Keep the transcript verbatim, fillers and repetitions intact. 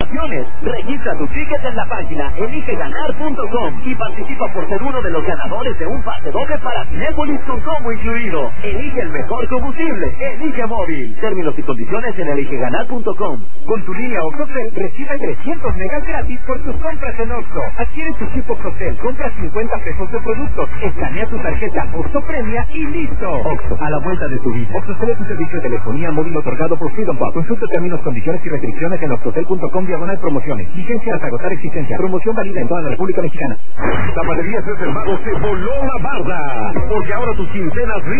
promociones. Registra tu ticket en la página elige ganar punto com y participa por ser uno de los ganadores de un pase doble para Cinépolis con combo incluido. Elige el mejor combustible. Elige móvil. Términos y condiciones en elige ganar punto com. Con tu línea OXXOCEL recibe trescientos megas gratis por tus compras en Oxxo. Adquiere tu chip OXXOCEL, compra cincuenta pesos de productos, escanea tu tarjeta Oxxo Premia y listo. Oxxo, a la vuelta de tu vida. OXXOCEL es un servicio de telefonía móvil otorgado por Freedom Pop. Consulta términos, condiciones y restricciones en oxxocel punto com diagonal promociones. Vigencia hasta agotar existencia. Promoción válida en toda la República Mexicana. Zapaterías Tres Hermanos se voló la barda, porque ahora tus quincenas